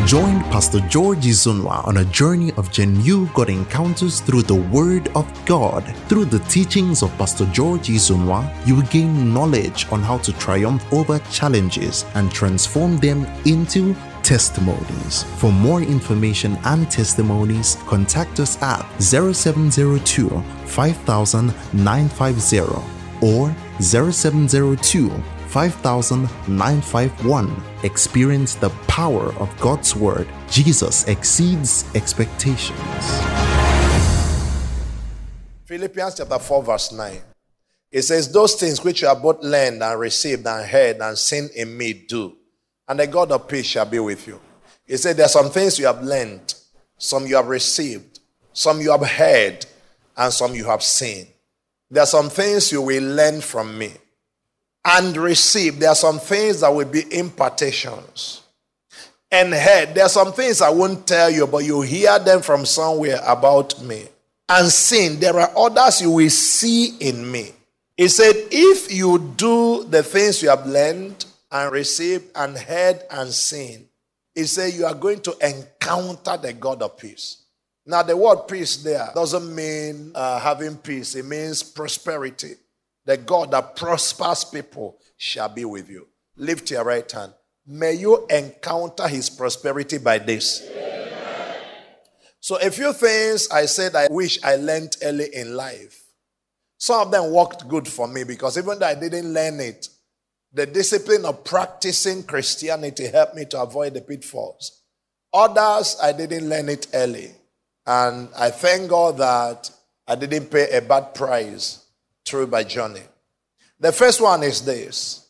Join Pastor George Izunwa on a journey of genuine God encounters through the Word of God. Through the teachings of Pastor George Izunwa, you will gain knowledge on how to triumph over challenges and transform them into testimonies. For more information and testimonies, contact us at 0702 5000 950 or 0702 5000-951. Experience the power of God's Word. Jesus exceeds expectations. Philippians chapter 4 verse 9. It says, those things which you have both learned and received and heard and seen in me do, and the God of peace shall be with you. It said there are some things you have learned, some you have received, some you have heard, and some you have seen. There are some things you will learn from me and receive. There are some things that will be impartations. And heard, there are some things I won't tell you, but you hear them from somewhere about me. And seen, there are others you will see in me. He said, if you do the things you have learned and received and heard and seen, he said you are going to encounter the God of peace. Now the word peace there doesn't mean having peace. It means prosperity. The God that prospers people shall be with you. Lift your right hand. May you encounter his prosperity by this. Amen. So a few things I said I wish I learned early in life. Some of them worked good for me because even though I didn't learn it, the discipline of practicing Christianity helped me to avoid the pitfalls. Others, I didn't learn it early. And I thank God that I didn't pay a bad price through my journey. The first one is this.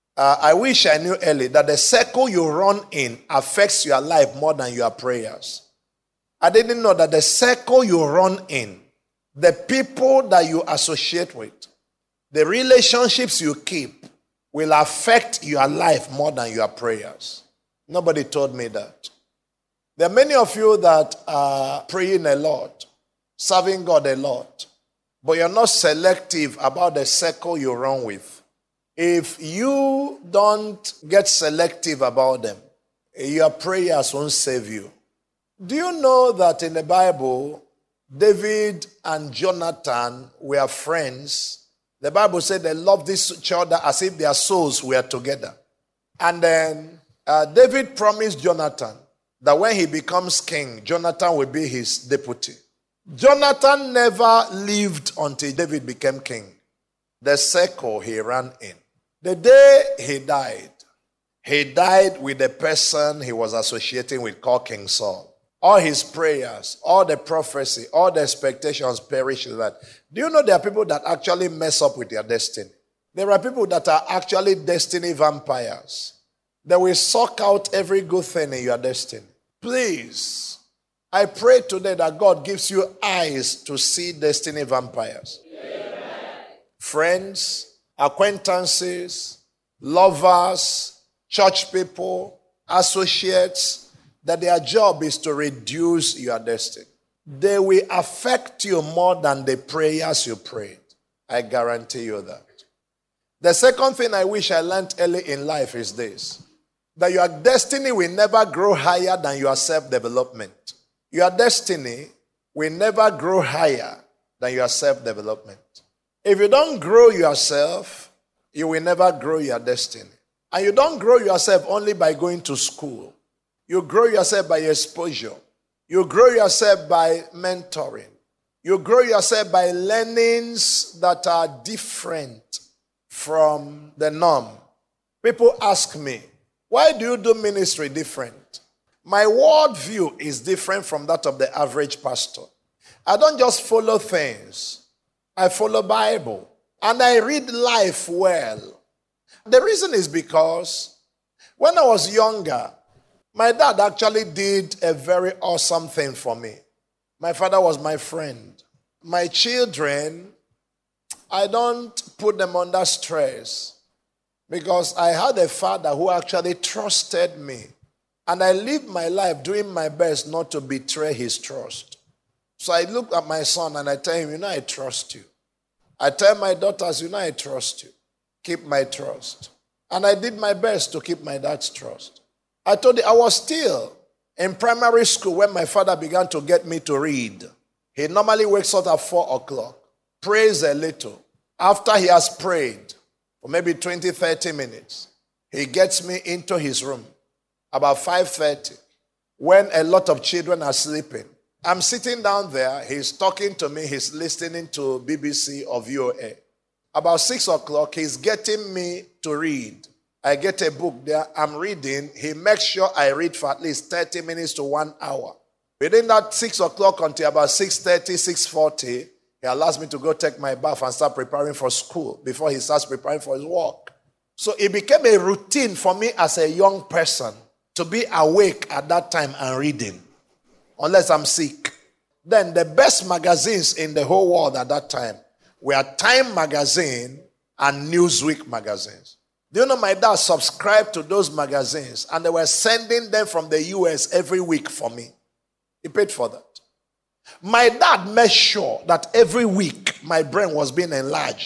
I wish I knew early that the circle you run in affects your life more than your prayers. I didn't know that the circle you run in, the people that you associate with, the relationships you keep will affect your life more than your prayers. Nobody told me that. There are many of you that are praying a lot, serving God a lot, but you're not selective about the circle you run with. If you don't get selective about them, your prayers won't save you. Do you know that in the Bible, David and Jonathan were friends? The Bible said they loved each other as if their souls were together. And then David promised Jonathan that when he becomes king, Jonathan will be his deputy. Jonathan never lived until David became king. The circle he ran in. The day he died with the person he was associating with called King Saul. All his prayers, all the prophecy, all the expectations perished with that. Do you know there are people that actually mess up with their destiny? There are people that are actually destiny vampires. They will suck out every good thing in your destiny. Please, I pray today that God gives you eyes to see destiny vampires. Amen. Friends, acquaintances, lovers, church people, associates, that their job is to reduce your destiny. They will affect you more than the prayers you prayed. I guarantee you that. The second thing I wish I learned early in life is this. That your destiny will never grow higher than your self-development. Your destiny will never grow higher than your self-development. If you don't grow yourself, you will never grow your destiny. And you don't grow yourself only by going to school. You grow yourself by exposure. You grow yourself by mentoring. You grow yourself by learnings that are different from the norm. People ask me, why do you do ministry different? My worldview is different from that of the average pastor. I don't just follow things. I follow Bible. And I read life well. The reason is because when I was younger, my dad actually did a very awesome thing for me. My father was my friend. My children, I don't put them under stress because I had a father who actually trusted me. And I lived my life doing my best not to betray his trust. So I look at my son and I tell him, I trust you. I tell my daughters, I trust you. Keep my trust. And I did my best to keep my dad's trust. I told you I was still In primary school, when my father began to get me to read, he normally wakes up at 4 o'clock, prays a little. After he has prayed for maybe 20, 30 minutes, he gets me into his room about 5:30 when a lot of children are sleeping. I'm sitting down there, he's talking to me, he's listening to BBC or VOA. About 6 o'clock, he's getting me to read. I get a book there, I'm reading. He makes sure I read for at least 30 minutes to 1 hour. Within that 6 o'clock until about 6:30, 6:40, he allows me to go take my bath and start preparing for school before he starts preparing for his work. So it became a routine for me as a young person to be awake at that time and reading, unless I'm sick. Then the best magazines in the whole world at that time were Time magazine and Newsweek magazines. Do you know my dad subscribed to those magazines and they were sending them from the US every week for me. He paid for that. My dad made sure that every week my brain was being enlarged.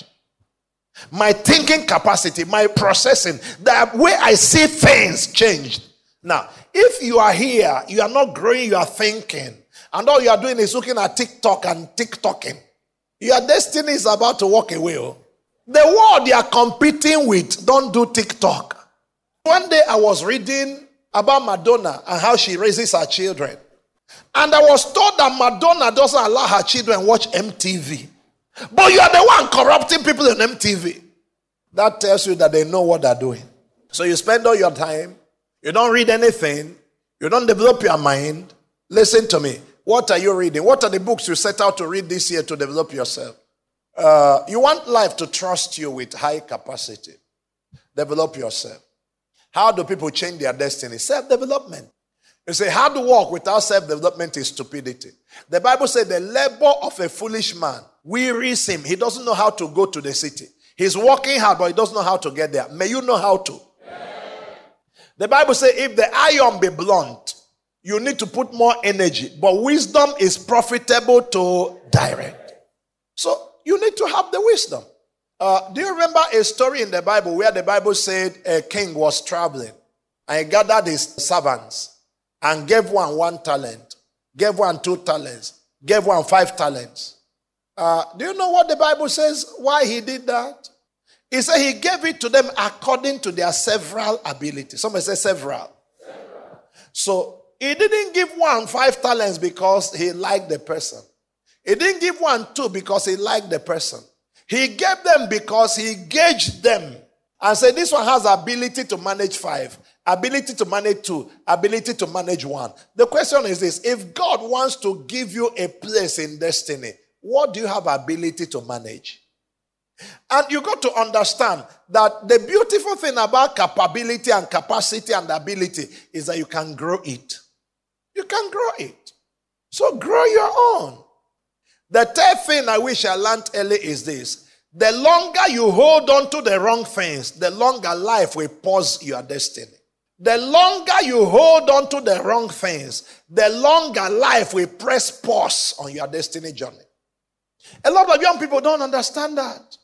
My thinking capacity, my processing, the way I see things changed. Now, if you are here, you are not growing, you are thinking, and all you are doing is looking at TikTok and TikToking, your destiny is about to walk away. The world you are competing with, don't do TikTok. One day I was reading about Madonna and how she raises her children. And I was told that Madonna doesn't allow her children watch MTV. But you are the one corrupting people in MTV. That tells you that they know what they're doing. So you spend all your time, you don't read anything, you don't develop your mind. Listen to me. What are you reading? What are the books you set out to read this year to develop yourself? You want life to trust you with high capacity. Develop yourself. How do people change their destiny? Self-development. You say, how to walk without self-development is stupidity. The Bible said the labor of a foolish man wearies him. He doesn't know how to go to the city. He's working hard, but he doesn't know how to get there. May you know how to. The Bible says if the iron be blunt, you need to put more energy. But wisdom is profitable to direct. So you need to have the wisdom. Do you remember a story in the Bible where the Bible said a king was traveling and he gathered his servants and gave one talent, gave one 2 talents, gave one 5 talents. Do you know what the Bible says? Why he did that? He said he gave it to them according to their several abilities. Somebody say several. So he didn't give one 5 talents because he liked the person. He didn't give one 2 because he liked the person. He gave them because he gauged them and said this one has ability to manage 5, ability to manage 2, ability to manage 1. The question is this: if God wants to give you a place in destiny, what do you have ability to manage? And you got to understand that the beautiful thing about capability and capacity and ability is that you can grow it. You can grow it. So grow your own. The third thing I wish I learned early is this: the longer you hold on to the wrong things, the longer life will pause your destiny. The longer you hold on to the wrong things, the longer life will press pause on your destiny journey. A lot of young people don't understand that.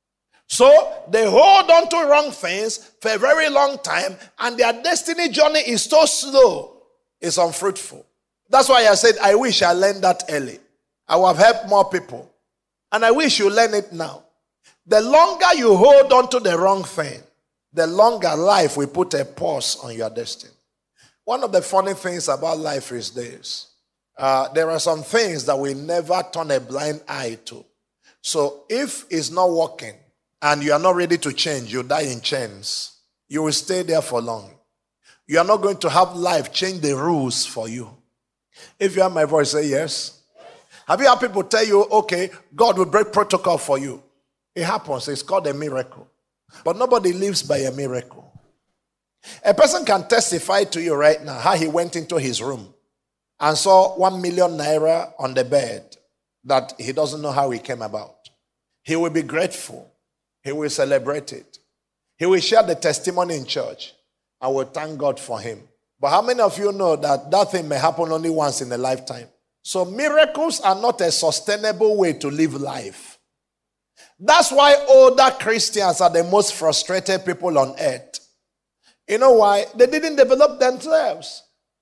So they hold on to wrong things for a very long time and their destiny journey is so slow, it's unfruitful. That's why I said I wish I learned that early. I would have helped more people. And I wish you learn it now. The longer you hold on to the wrong thing, the longer life will put a pause on your destiny. One of the funny things about life is this. There are some things that we never turn a blind eye to. So if it's not working and you are not ready to change, you die in chains. You will stay there for long. You are not going to have life change the rules for you. If you have my voice, say yes. Have you had people tell you, okay, God will break protocol for you? It happens. It's called a miracle. But nobody lives by a miracle. A person can testify to you right now how he went into his room and saw 1 million naira on the bed that he doesn't know how it came about. He will be grateful. He will celebrate it. He will share the testimony in church and will thank God for him. But how many of you know that that thing may happen only once in a lifetime? So miracles are not a sustainable way to live life. That's why older Christians are the most frustrated people on earth. You know why? They didn't develop themselves.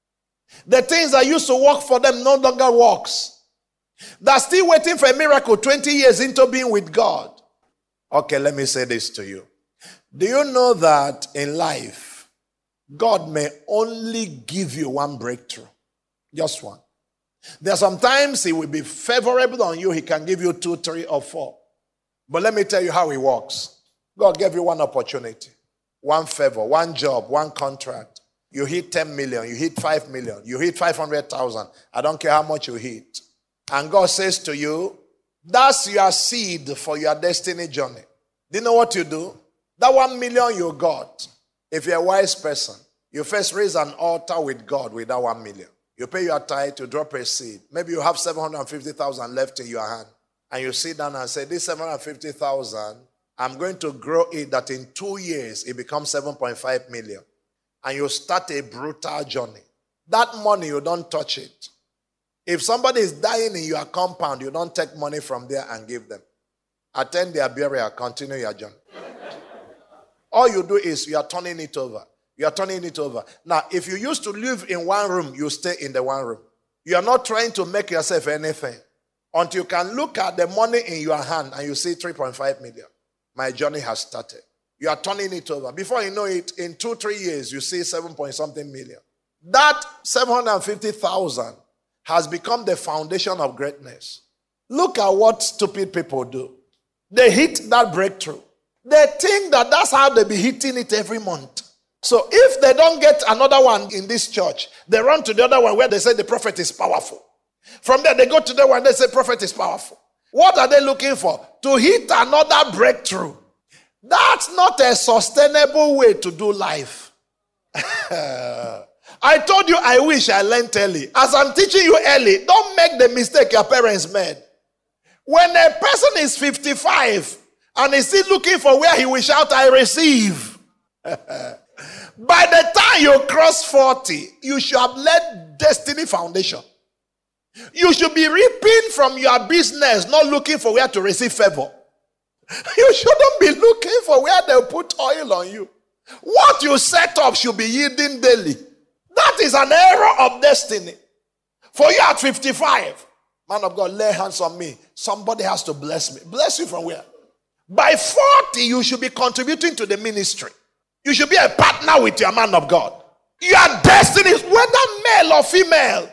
The things that used to work for them no longer works. They're still waiting for a miracle 20 years into being with God. Okay, let me say this to you. Do you know that in life, God may only give you one breakthrough? Just one. There are sometimes He will be favorable on you. He can give you 2, 3, or 4. But let me tell you how He works. God gave you one opportunity, one favor, one job, one contract. You hit 10 million, you hit 5 million, you hit 500,000. I don't care how much you hit. And God says to you, that's your seed for your destiny journey. Do you know what you do? That 1 million you got, if you're a wise person, you first raise an altar with God with that 1 million. You pay your tithe, you drop a seed. Maybe you have 750,000 left in your hand. And you sit down and say, this 750,000, I'm going to grow it that in 2 years, it becomes 7.5 million. And you start a brutal journey. That money, you don't touch it. If somebody is dying in your compound, you don't take money from there and give them. Attend their burial, continue your journey. All you do is you are turning it over. You are turning it over. Now, if you used to live in one room, you stay in the one room. You are not trying to make yourself anything until you can look at the money in your hand and you see 3.5 million. My journey has started. You are turning it over. Before you know it, in 2, 3 years, you see 7 point something million. That 750,000 has become the foundation of greatness. Look at what stupid people do. They hit that breakthrough. They think that that's how they be hitting it every month. So if they don't get another one in this church, they run to the other one where they say the prophet is powerful. From there, they go to the one they say prophet is powerful. What are they looking for? To hit another breakthrough. That's not a sustainable way to do life. I told you I wish I learned early. As I'm teaching you early, don't make the mistake your parents made. When a person is 55 and is still looking for where he will shout, I receive. By the time you cross 40, you should have laid destiny foundation. You should be reaping from your business, not looking for where to receive favor. You shouldn't be looking for where they'll put oil on you. What you set up should be yielding daily. That is an error of destiny. For you at 55, man of God, lay hands on me. Somebody has to bless me. Bless you from where? By 40, you should be contributing to the ministry. You should be a partner with your man of God. Your destiny is whether male or female.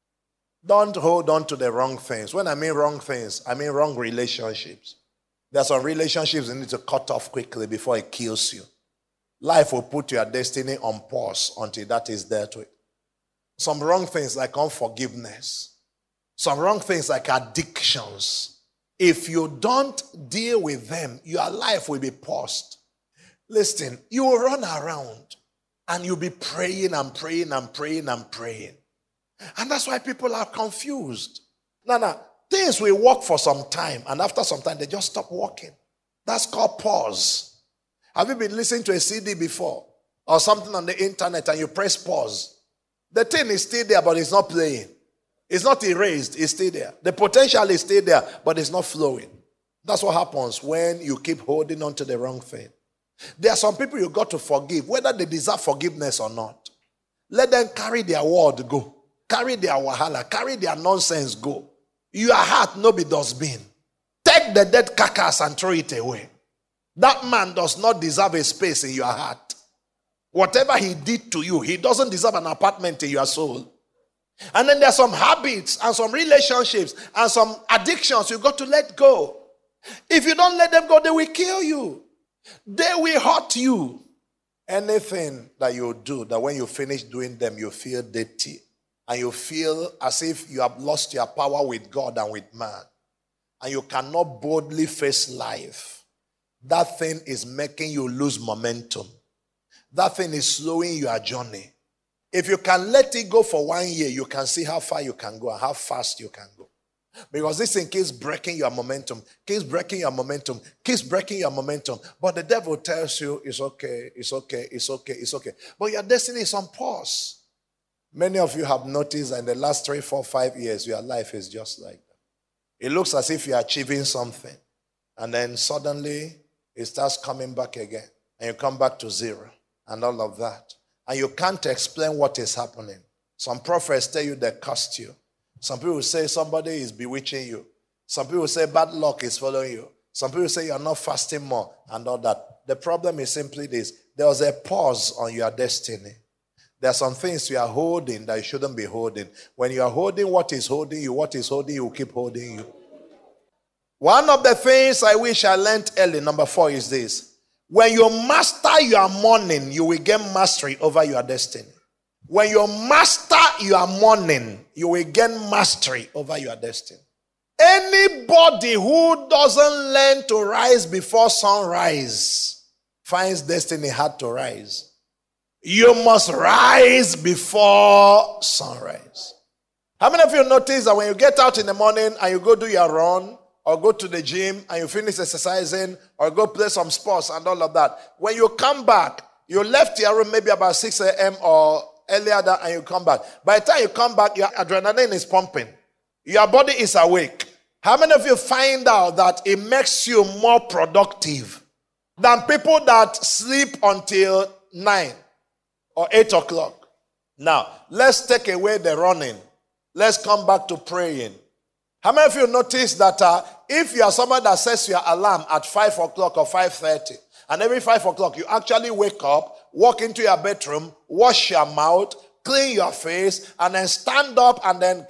Don't hold on to the wrong things. When I mean wrong things, I mean wrong relationships. There are some relationships you need to cut off quickly before it kills you. Life will put your destiny on pause until that is dealt with. Some wrong things like unforgiveness. Some wrong things like addictions. If you don't deal with them, your life will be paused. Listen, you will run around and you'll be praying and praying and praying and praying. And that's why people are confused. Now, things will work for some time, and after some time, they just stop working. That's called pause. Have you been listening to a CD before? Or something on the internet and you press pause? The thing is still there, but it's not playing. It's not erased, it's still there. The potential is still there, but it's not flowing. That's what happens when you keep holding on to the wrong thing. There are some people you got to forgive, whether they deserve forgiveness or not. Let them carry their word go. Carry their wahala, carry their nonsense go. Your heart no be dustbin. Take the dead carcass and throw it away. That man does not deserve a space in your heart. Whatever he did to you, he doesn't deserve an apartment in your soul. And then there are some habits and some relationships and some addictions you got to let go. If you don't let them go, they will kill you. They will hurt you. Anything that you do, that when you finish doing them, you feel dirty. And you feel as if you have lost your power with God and with man. And you cannot boldly face life. That thing is making you lose momentum. That thing is slowing your journey. If you can let it go for 1 year, you can see how far you can go and how fast you can go. Because this thing keeps breaking your momentum, keeps breaking your momentum, keeps breaking your momentum. But the devil tells you, it's okay, it's okay, it's okay, it's okay. But your destiny is on pause. Many of you have noticed that in the last 3, 4, 5 years, your life is just like that. It looks as if you're achieving something. And then suddenly, it starts coming back again. And you come back to zero and all of that. And you can't explain what is happening. Some prophets tell you they cursed you. Some people say somebody is bewitching you. Some people say bad luck is following you. Some people say you're not fasting more and all that. The problem is simply this. There was a pause on your destiny. There are some things you are holding that you shouldn't be holding. When you are holding what is holding you will keep holding you. One of the things I wish I learned early, number 4, is this. When you master your morning, you will gain mastery over your destiny. When you master your morning, you will gain mastery over your destiny. Anybody who doesn't learn to rise before sunrise finds destiny hard to rise. You must rise before sunrise. How many of you notice that when you get out in the morning and you go do your run, or go to the gym and you finish exercising, or go play some sports and all of that, when you come back, you left your room maybe about 6 a.m. or earlier than, and you come back. By the time you come back, your adrenaline is pumping. Your body is awake. How many of you find out that it makes you more productive than people that sleep until 9 or 8 o'clock? Now, let's take away the running. Let's come back to praying. How many of you notice that if you are somebody that sets your alarm at 5 o'clock or 5:30, and every 5 o'clock you actually wake up, walk into your bedroom, wash your mouth, clean your face, and then stand up and then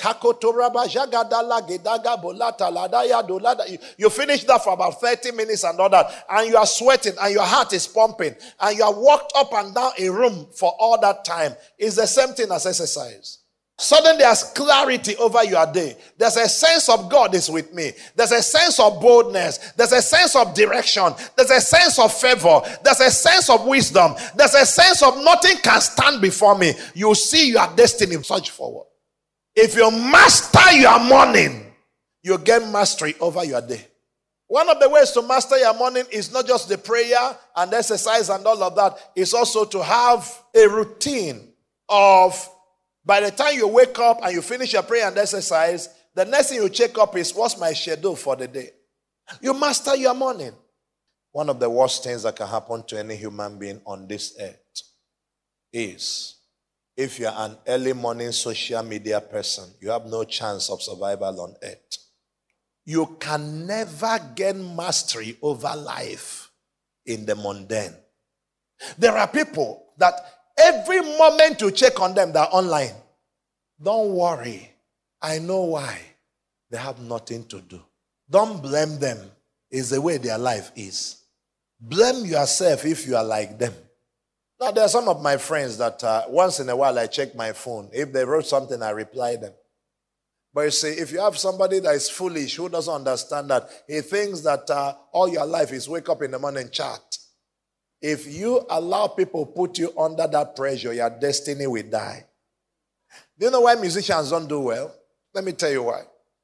you finish that for about 30 minutes and all that, and you are sweating and your heart is pumping, and you are walked up and down a room for all that time. It's the same thing as exercise. Suddenly there's clarity over your day. There's a sense of God is with me. There's a sense of boldness. There's a sense of direction. There's a sense of favor. There's a sense of wisdom. There's a sense of nothing can stand before me. You see your destiny surge forward. If you master your morning, you gain mastery over your day. One of the ways to master your morning is not just the prayer and exercise and all of that. It's also to have a routine of, by the time you wake up and you finish your prayer and exercise, the next thing you check up is, what's my schedule for the day? You master your morning. One of the worst things that can happen to any human being on this earth is, if you're an early morning social media person, you have no chance of survival on earth. You can never gain mastery over life in the mundane. There are people that every moment you check on them, they're online. Don't worry. I know why. They have nothing to do. Don't blame them. It's the way their life is. Blame yourself if you are like them. Now, there are some of my friends that once in a while I check my phone. If they wrote something, I reply them. But you see, if you have somebody that is foolish, who doesn't understand that, he thinks that all your life is wake up in the morning, chat. If you allow people put you under that pressure, your destiny will die. Do you know why musicians don't do well? Let me tell you why.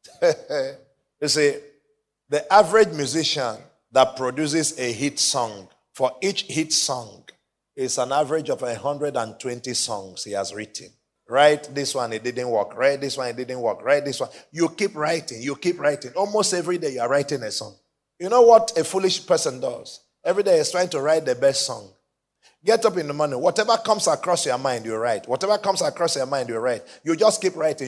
You see, the average musician that produces a hit song, for each hit song, is an average of 120 songs he has written. Write this one, it didn't work. Write this one, it didn't work. Write this one. You keep writing. Almost every day you are writing a song. You know what a foolish person does? Every day is trying to write the best song. Get up in the morning. Whatever comes across your mind, you write. Whatever comes across your mind, you write. You just keep writing,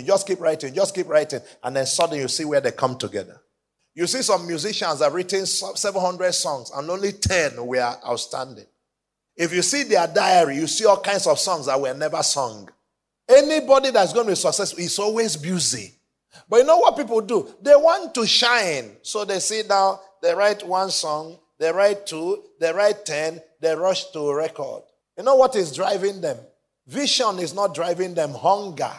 and then suddenly you see where they come together. You see some musicians have written 700 songs, and only 10 were outstanding. If you see their diary, you see all kinds of songs that were never sung. Anybody that's going to be successful is always busy. But you know what people do? They want to shine. So they sit down, they write one song, they write 2, they write 10, they rush to a record. You know what is driving them? Vision is not driving them, hunger.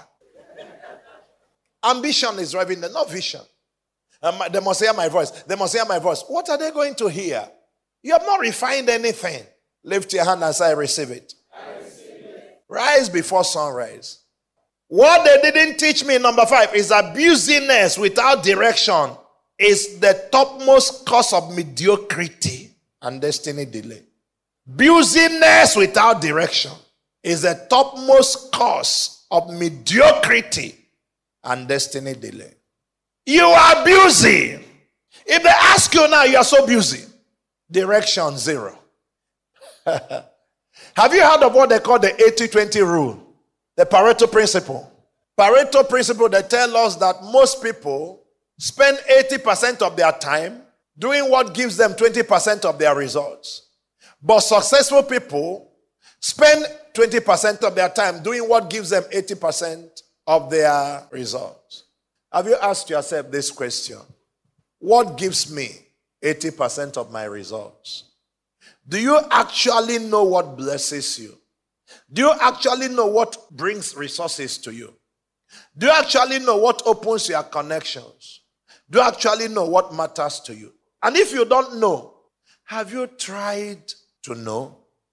Ambition is driving them, not vision. They must hear my voice. They must hear my voice. What are they going to hear? You have not refined anything. Lift your hand and say, I receive it. I receive it. Rise before sunrise. What they didn't teach me, number 5, is that busyness without direction is the topmost cause of mediocrity and destiny delay. Busyness without direction is the topmost cause of mediocrity and destiny delay. You are busy. If they ask you now, you are so busy. Direction 0. Have you heard of what they call the 80-20 rule? The Pareto principle. Pareto principle, they tell us that most people spend 80% of their time doing what gives them 20% of their results. But successful people spend 20% of their time doing what gives them 80% of their results. Have you asked yourself this question? What gives me 80% of my results? Do you actually know what blesses you? Do you actually know what brings resources to you? Do you actually know what opens your connections? Do you actually know what matters to you? And if you don't know, have you tried to know?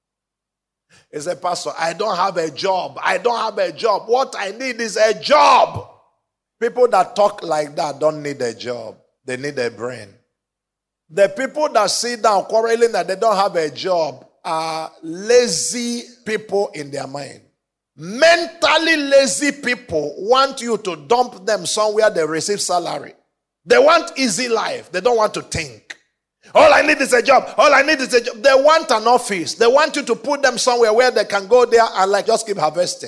He said, Pastor, I don't have a job. I don't have a job. What I need is a job. People that talk like that don't need a job. They need a brain. The people that sit down quarreling that they don't have a job are lazy people in their mind. Mentally lazy people want you to dump them somewhere they receive salary. They want easy life. They don't want to think. All I need is a job. All I need is a job. They want an office. They want you to put them somewhere where they can go there and just keep harvesting.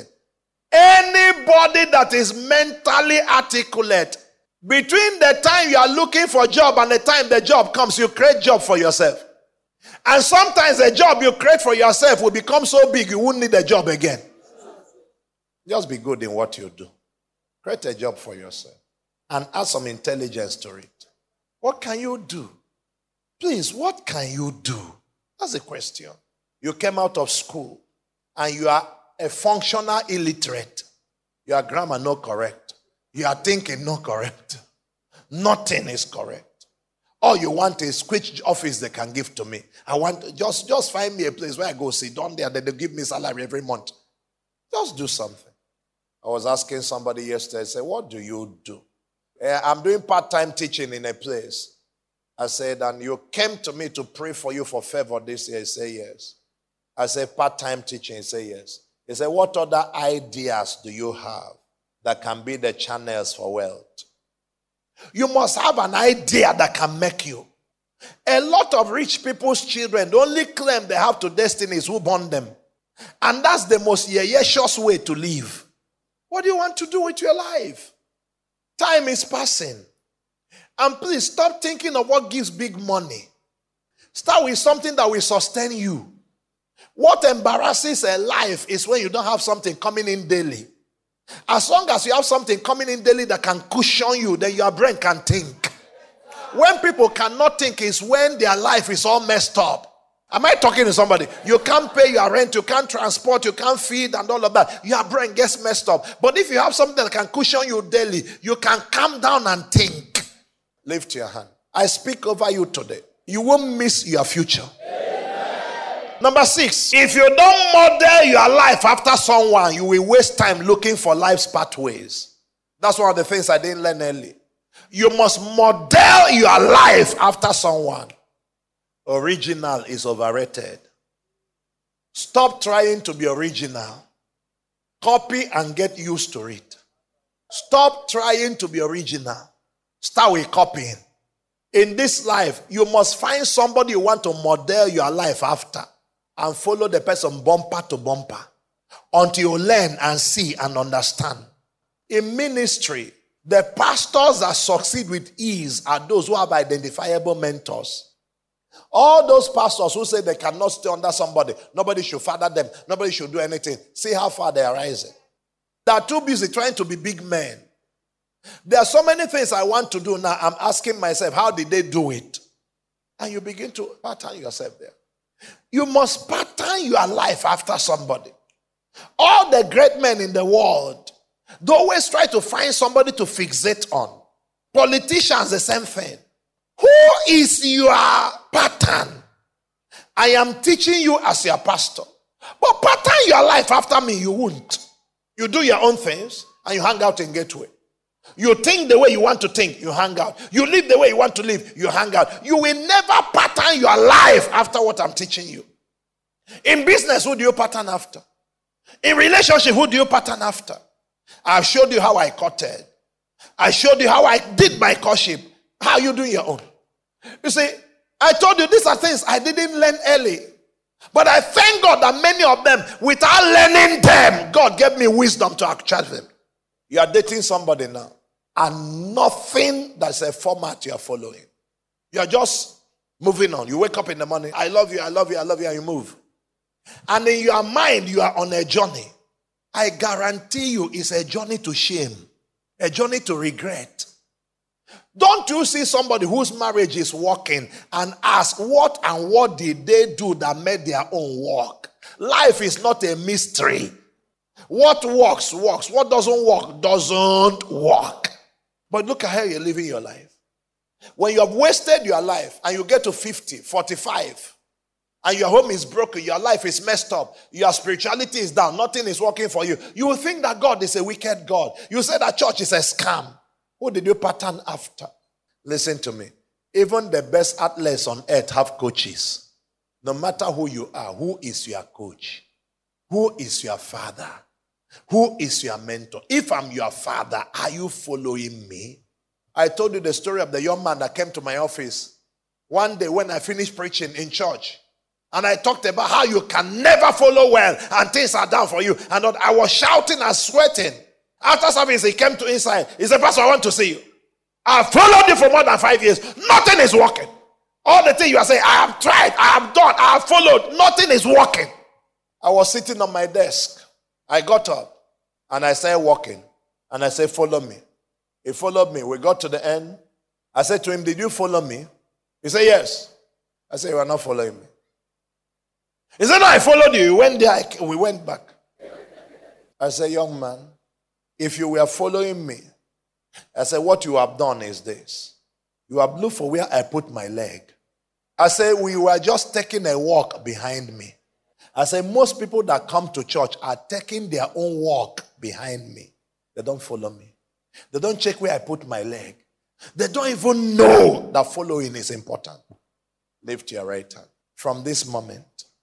Anybody that is mentally articulate, between the time you are looking for a job and the time the job comes, you create job for yourself. And sometimes the job you create for yourself will become so big you won't need a job again. Just be good in what you do. Create a job for yourself and add some intelligence to it. What can you do? Please, what can you do? That's a question. You came out of school and you are a functional illiterate. Your grammar not correct. Your thinking not correct. Nothing is correct. All you want is which office they can give to me. I want just find me a place where I go sit down there, then they give me salary every month. Just do something. I was asking somebody yesterday, I said, what do you do? I'm doing part-time teaching in a place. I said, and you came to me to pray for you for favor this year. He said, yes. I said, part-time teaching. He said, yes. He said, what other ideas do you have that can be the channels for wealth? You must have an idea that can make you. A lot of rich people's children, the only claim they have to destiny is who born them. And that's the most yeyecious way to live. What do you want to do with your life? Time is passing. And please stop thinking of what gives big money. Start with something that will sustain you. What embarrasses a life is when you don't have something coming in daily. As long as you have something coming in daily that can cushion you, then your brain can think. When people cannot think is when their life is all messed up. Am I talking to somebody? You can't pay your rent, you can't transport, you can't feed and all of that. Your brain gets messed up. But if you have something that can cushion you daily, you can calm down and think. Lift your hand. I speak over you today. You won't miss your future. Number 6, if you don't model your life after someone, you will waste time looking for life's pathways. That's one of the things I didn't learn early. You must model your life after someone. Original is overrated. Stop trying to be original. Copy and get used to it. Stop trying to be original. Start with copying. In this life, you must find somebody you want to model your life after and follow the person bumper to bumper until you learn and see and understand. In ministry, the pastors that succeed with ease are those who have identifiable mentors. All those pastors who say they cannot stay under somebody, nobody should father them, nobody should do anything. See how far they are rising. They are too busy trying to be big men. There are so many things I want to do now. I'm asking myself, how did they do it? And you begin to pattern yourself there. You must pattern your life after somebody. All the great men in the world, they always try to find somebody to fixate on. Politicians, the same thing. Who is your pattern? I am teaching you as your pastor. But pattern your life after me, you won't. You do your own things and you hang out in Gateway. You think the way you want to think, you hang out. You live the way you want to live, you hang out. You will never pattern your life after what I'm teaching you. In business, who do you pattern after? In relationship, who do you pattern after? I've showed you how I courted. I showed you how I did my courtship. How are you doing your own? You see, I told you these are things I didn't learn early. But I thank God that many of them, without learning them, God gave me wisdom to attract them. You are dating somebody now, and nothing that's a format you are following. You are just moving on. You wake up in the morning, I love you, I love you, I love you, and you move. And in your mind, you are on a journey. I guarantee you it's a journey to shame, a journey to regret. Don't you see somebody whose marriage is working and ask what and what did they do that made their own work? Life is not a mystery. What works, works. What doesn't work, doesn't work. But look at how you're living your life. When you have wasted your life and you get to 50, 45, and your home is broken, your life is messed up, your spirituality is down, nothing is working for you, you will think that God is a wicked God. You say that church is a scam. Who did you pattern after? Listen to me. Even the best athletes on earth have coaches. No matter who you are, who is your coach? Who is your father? Who is your mentor? If I'm your father, are you following me? I told you the story of the young man that came to my office one day when I finished preaching in church. And I talked about how you can never follow well and things are down for you. And I was shouting and sweating. After service, he came to inside. He said, Pastor, I want to see you. I have followed you for more than 5 years. Nothing is working. All the things you are saying, I have tried, I have done, I have followed. Nothing is working. I was sitting on my desk. I got up and I started walking. And I said, follow me. He followed me. We got to the end. I said to him, did you follow me? He said, yes. I said, you are not following me. He said, no, I followed you. You went there, we went back. I said, young man, if you were following me, I said, what you have done is this. You have looked for where I put my leg. I said, we were just taking a walk behind me. I said, most people that come to church are taking their own walk behind me. They don't follow me. They don't check where I put my leg. They don't even know that following is important. Lift your right hand. From this moment,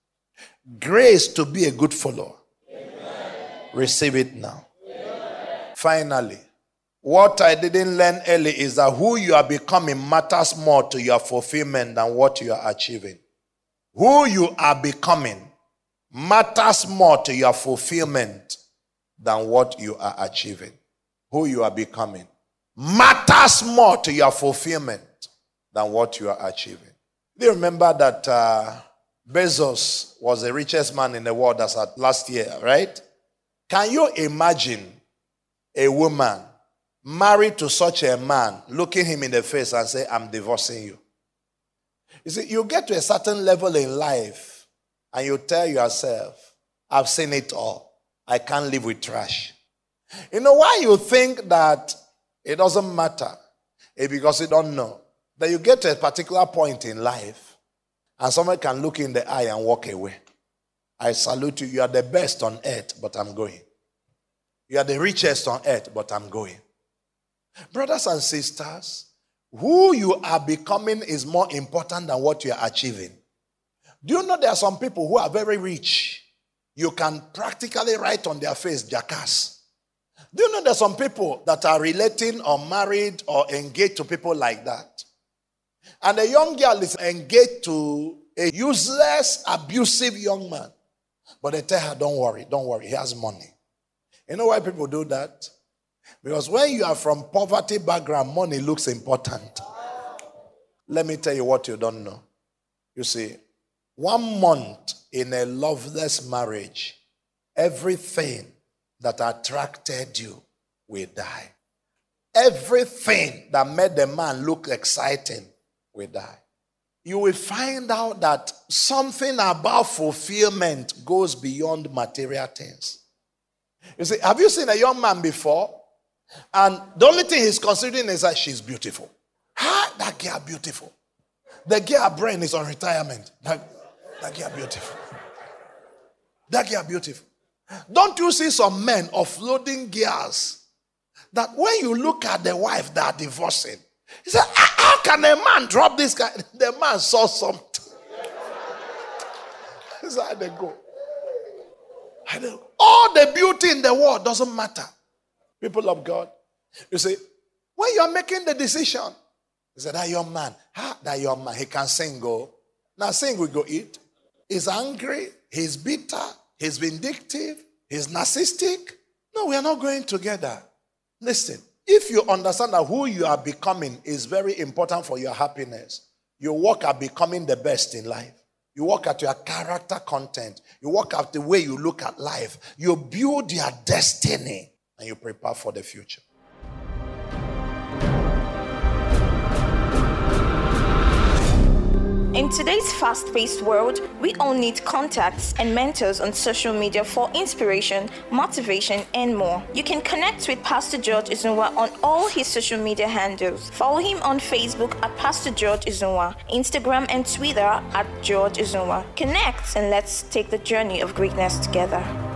grace to be a good follower. Amen. Receive it now. Amen. Finally, what I didn't learn early is that who you are becoming matters more to your fulfillment than what you are achieving. Who you are becoming matters more to your fulfillment than what you are achieving. Who you are becoming matters more to your fulfillment than what you are achieving. Do you remember that Bezos was the richest man in the world as at last year, right? Can you imagine a woman married to such a man, looking him in the face and say, I'm divorcing you? You see, you get to a certain level in life and you tell yourself, I've seen it all. I can't live with trash. You know why you think that it doesn't matter? It's because you don't know. That you get to a particular point in life and someone can look in the eye and walk away. I salute you. You are the best on earth, but I'm going. You are the richest on earth, but I'm going. Brothers and sisters, who you are becoming is more important than what you are achieving. Do you know there are some people who are very rich? You can practically write on their face, jackass. Do you know there are some people that are relating or married or engaged to people like that? And a young girl is engaged to a useless, abusive young man. But they tell her, don't worry, he has money. You know why people do that? Because when you are from poverty background, money looks important. Let me tell you what you don't know. You see, 1 month in a loveless marriage, everything that attracted you will die. Everything that made the man look exciting will die. You will find out that something about fulfillment goes beyond material things. You see, have you seen a young man before? And the only thing he's considering is that she's beautiful. That girl beautiful. The girl brain is on retirement. That girl beautiful. That girl beautiful. Don't you see some men offloading girls that when you look at the wife that are divorcing, he said, how can a man drop this guy? The man saw something. That's how they go. All the beauty in the world doesn't matter. People of God. You see, when you are making the decision, he said, that young man, he can sing, go. Now sing, we go eat. He's angry, he's bitter, he's vindictive, he's narcissistic. No, we are not going together. Listen, if you understand that who you are becoming is very important for your happiness, you work at becoming the best in life. You work at your character content. You work at the way you look at life. You build your destiny and you prepare for the future. In today's fast-paced world, we all need contacts and mentors on social media for inspiration, motivation, and more. You can connect with Pastor George Uzunwa on all his social media handles. Follow him on Facebook at Pastor George Uzunwa, Instagram and Twitter at George Uzunwa. Connect and let's take the journey of greatness together.